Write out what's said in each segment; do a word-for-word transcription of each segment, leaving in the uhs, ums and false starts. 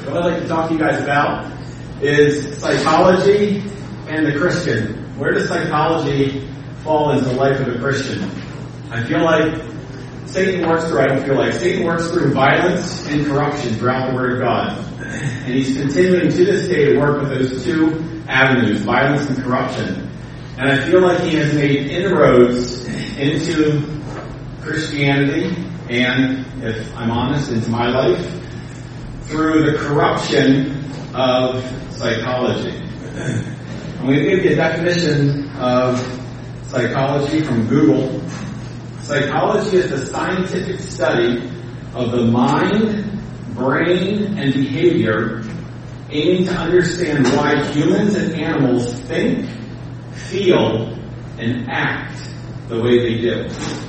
What I'd like to talk to you guys about is psychology and the Christian. Where does psychology fall into the life of a Christian? I feel like Satan works through, I don't feel like, Satan works through violence and corruption throughout the Word of God. And he's continuing to this day to work with those two avenues, violence and corruption. And I feel like he has made inroads into Christianity and, if I'm honest, into my life through the corruption of psychology. I'm going to give you a definition of psychology from Google. Psychology is the scientific study of the mind, brain, and behavior aiming to understand why humans and animals think, feel, and act the way they do.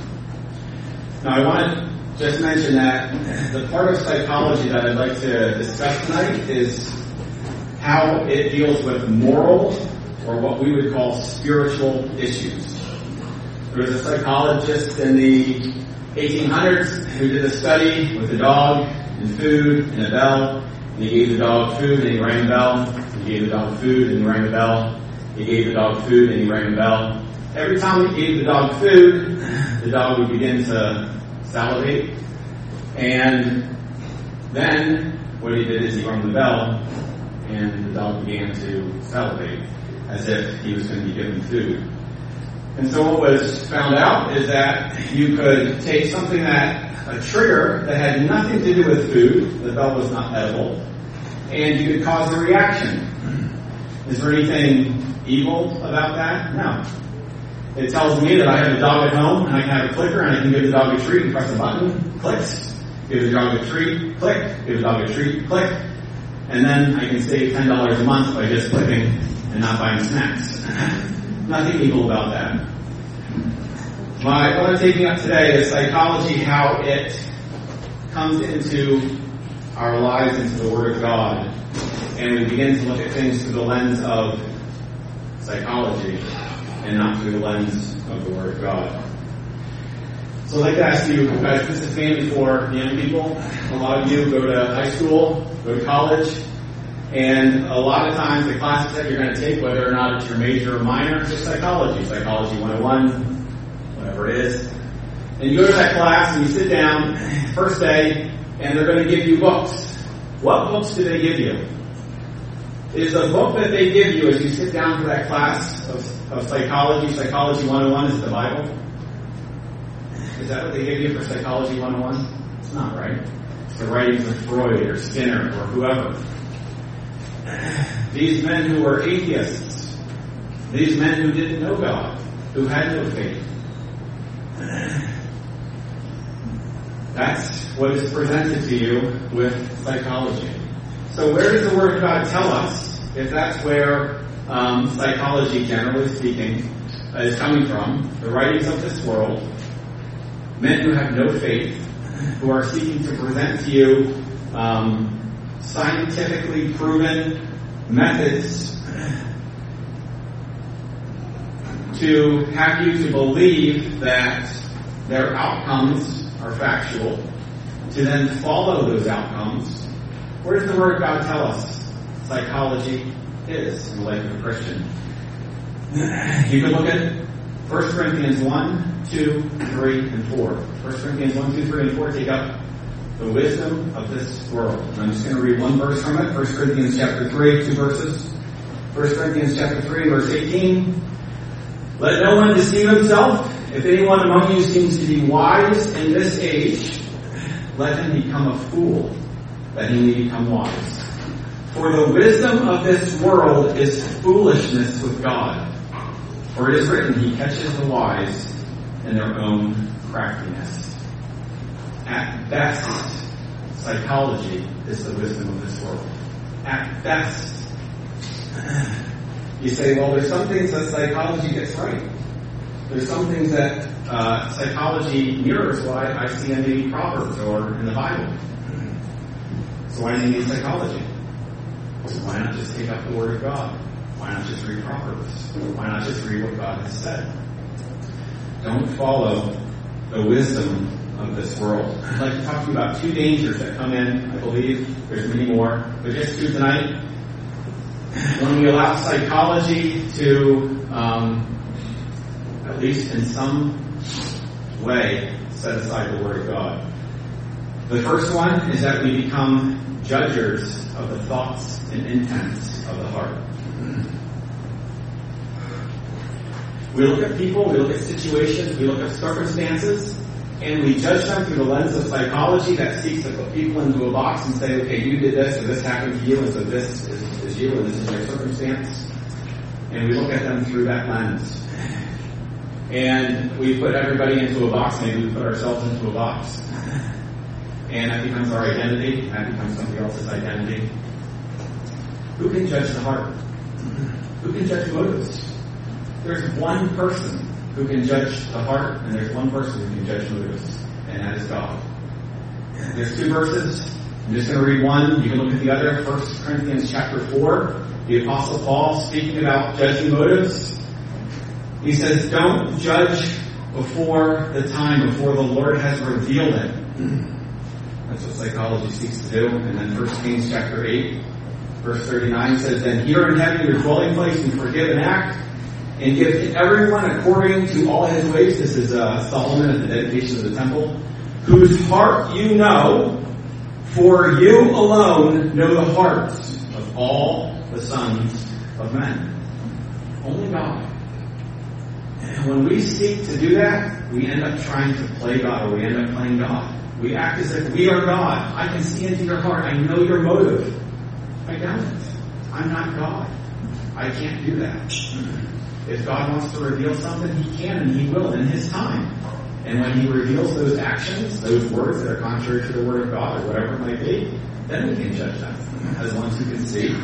Now, I want to just mention that the part of psychology that I'd like to discuss tonight is how it deals with moral, or what we would call spiritual issues. There was a psychologist in the eighteen hundreds who did a study with a dog and food and a bell. And he gave the dog food and he rang the bell. He gave the dog food and he rang the bell. He gave the dog food and he rang the bell. Every time he gave the dog food, the dog would begin to salivate. And then what he did is he rang the bell and the dog began to salivate as if he was going to be given food. And so what was found out is that you could take something that, a trigger that had nothing to do with food, the bell was not edible, and you could cause a reaction. Is there anything evil about that? No. It tells me that I have a dog at home and I can have a clicker and I can give the dog a treat and press a button, clicks, give the dog a treat, click, give the dog a treat, click, and then I can save ten dollars a month by just clicking and not buying snacks. Nothing evil about that. My, what I'm taking up today is psychology, how it comes into our lives, into the Word of God, and we begin to look at things through the lens of psychology and not through the lens of the Word of God. So I'd like to ask you, guys, this is mainly for young people. A lot of you go to high school, go to college, and a lot of times the classes that you're going to take, whether or not it's your major or minor, is psychology, Psychology one oh one, whatever it is. And you go to that class and you sit down, first day, and they're going to give you books. What books do they give you? Is the book that they give you as you sit down for that class of, of psychology, Psychology one oh one, is the Bible? Is that what they give you for Psychology one oh one? It's not, right? It's the writings of Freud or Skinner or whoever. These men who were atheists, these men who didn't know God, who had no faith. That's what is presented to you with psychology. So where does the Word of God tell us, if that's where um, psychology, generally speaking, is coming from, the writings of this world, men who have no faith, who are seeking to present to you um, scientifically proven methods to have you to believe that their outcomes are factual, to then follow those outcomes. Where does the Word of God tell us psychology is in the life of a Christian? You can look at First Corinthians one, two, three, and four. First Corinthians one, two, three, and four take up the wisdom of this world. And I'm just going to read one verse from it. First Corinthians chapter three, two verses. First Corinthians chapter three, verse eighteen. Let no one deceive himself. If anyone among you seems to be wise in this age, let him become a fool, that he may become wise. For the wisdom of this world is foolishness with God. For it is written, He catches the wise in their own craftiness. At best, psychology is the wisdom of this world. At best. You say, well, there's some things that psychology gets right. There's some things that uh, psychology mirrors what I, I see in the Proverbs or in the Bible. So why do you need psychology? So why not just take up the Word of God? Why not just read Proverbs? Why not just read what God has said? Don't follow the wisdom of this world. I'd like to talk to you about two dangers that come in. I believe there's many more, but just two tonight. When we allow psychology to, um, at least in some way, set aside the Word of God. The first one is that we become judges of the thoughts and intents of the heart. We look at people, we look at situations, we look at circumstances, and we judge them through the lens of psychology that seeks to put people into a box and say, okay, you did this, and this happened to you, and so this is, is you, and this is your circumstance. And we look at them through that lens. And we put everybody into a box, maybe we put ourselves into a box. And that becomes our identity, that becomes somebody else's identity. Who can judge the heart? Who can judge motives? There's one person who can judge the heart, and there's one person who can judge motives, and that is God. There's two verses. I'm just going to read one. You can look at the other. First Corinthians chapter four. The Apostle Paul speaking about judging motives. He says, don't judge before the time, before the Lord has revealed it. That's what psychology seeks to do. And then First Kings chapter eight, verse thirty-nine says, then here in heaven your dwelling place, and forgive and act, and give to everyone according to all his ways. This is uh, Solomon at the dedication of the temple. Whose heart you know, for you alone know the hearts of all the sons of men. Only God. And when we seek to do that, we end up trying to play God, or we end up playing God. We act as if we are God. I can see into your heart. I know your motive. I don't. I'm not God. I can't do that. If God wants to reveal something, He can and He will in His time. And when He reveals those actions, those words that are contrary to the Word of God, or whatever it might be, then we can judge them as ones who can see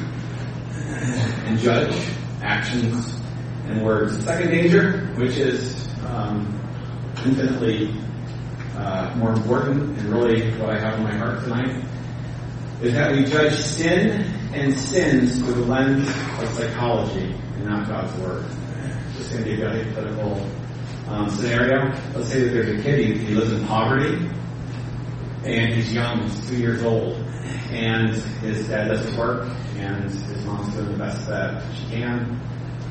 and judge actions and words. The second danger, which is um, infinitely uh, more important and really what I have in my heart tonight, is that we judge sin and sins through the lens of psychology and not God's Word. Just going to give you a hypothetical um, scenario. Let's say that there's a kid, he, he lives in poverty, and he's young, he's two years old, and his dad doesn't work, and his mom's doing the best that she can.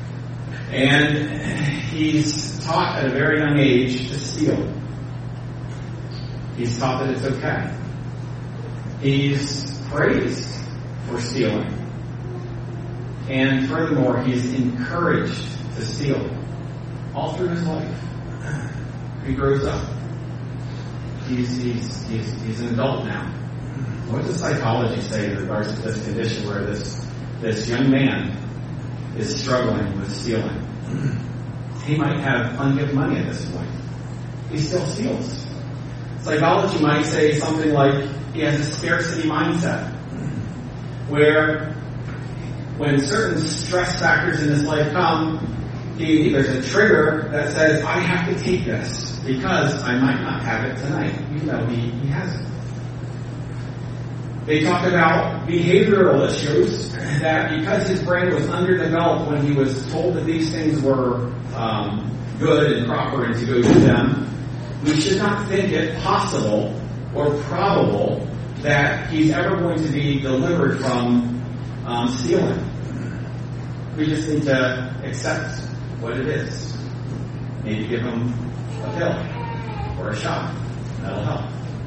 And he's taught at a very young age to steal. He's taught that it's okay. He's praised for stealing. And furthermore, he's encouraged to steal all through his life. He grows up. He's, he's, he's, he's an adult now. What does psychology say in regards to this condition where this, this young man is struggling with stealing? He might have plenty of money at this point. He still steals. Psychology might say something like he has a scarcity mindset, where when certain stress factors in his life come, he, there's a trigger that says, I have to take this because I might not have it tonight, even though he, he has it. They talk about behavioral issues, that because his brain was underdeveloped when he was told that these things were um, good and proper and to go do them, we should not think it possible or probable that he's ever going to be delivered from um, stealing. We just need to accept what it is. Maybe give him a pill or a shot. That'll help.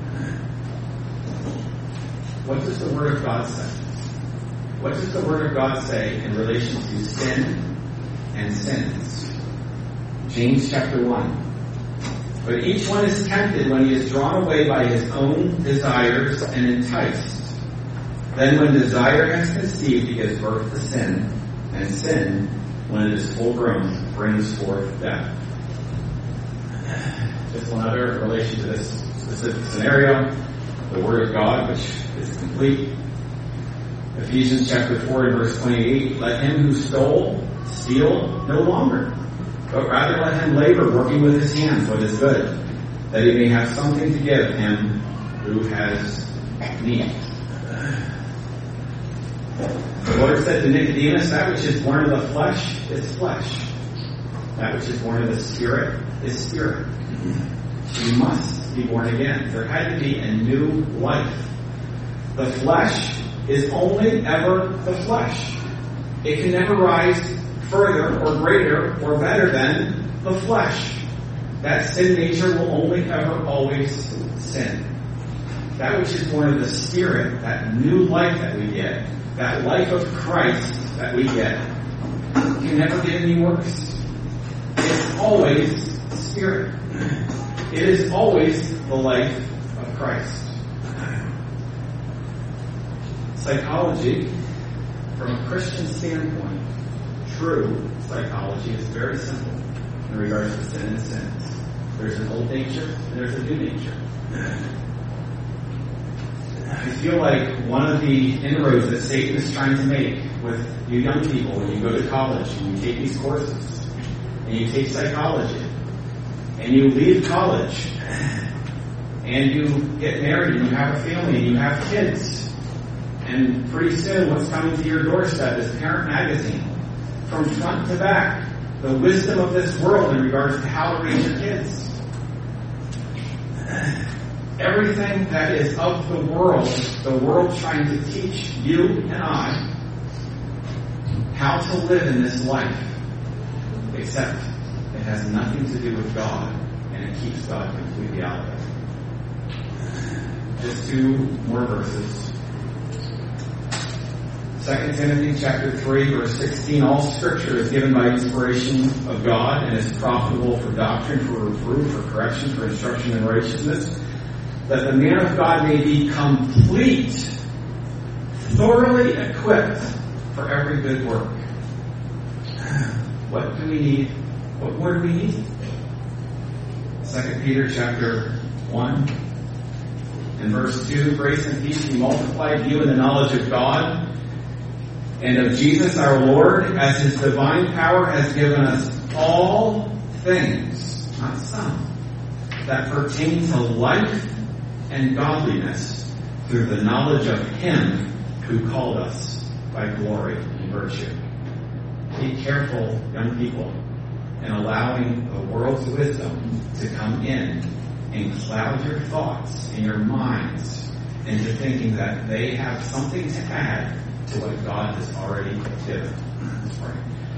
What does the Word of God say? What does the Word of God say in relation to sin and sins? James chapter one. But each one is tempted when he is drawn away by his own desires and enticed. Then when desire has conceived, it gives birth to sin. And sin, when it is full grown, brings forth death. Just one other relation to this specific scenario. The Word of God, which is complete. Ephesians chapter four and verse twenty-eight. Let him who stole steal no longer, but rather let him labor, working with his hands what is good, that he may have something to give him who has need. The Lord said to Nicodemus, that which is born of the flesh is flesh. That which is born of the Spirit is spirit. You must to be born again. There had to be a new life. The flesh is only ever the flesh. It can never rise further or greater or better than the flesh. That sin nature will only ever always sin. That which is born of the Spirit, that new life that we get, that life of Christ that we get, can never get any worse. It's always Spirit. It is always the life of Christ. Psychology, from a Christian standpoint, true psychology is very simple in regards to sin and sins. There's an old nature and there's a new nature. I feel like one of the inroads that Satan is trying to make with you young people when you go to college and you take these courses and you take psychology and you leave college and you get married and you have a family and you have kids, and pretty soon what's coming to your doorstep is Parent Magazine, from front to back, the wisdom of this world in regards to how to raise your kids. Everything that is of the world, the world trying to teach you and I how to live in this life, except it has nothing to do with God, and it keeps God completely out of it. Just two more verses. Second Timothy chapter three, verse sixteen, all scripture is given by inspiration of God and is profitable for doctrine, for reproof, for correction, for instruction in righteousness, that the man of God may be complete, thoroughly equipped for every good work. What do we need? What more do we need? Second Peter chapter one and verse two, grace and peace be multiplied to you in the knowledge of God and of Jesus our Lord, as his divine power has given us all things, not some, that pertain to life and godliness through the knowledge of him who called us by glory and virtue. Be careful, young people, in allowing the world's wisdom to come in and cloud your thoughts and your minds into thinking that they have something to add to what God has already given. Let's pray.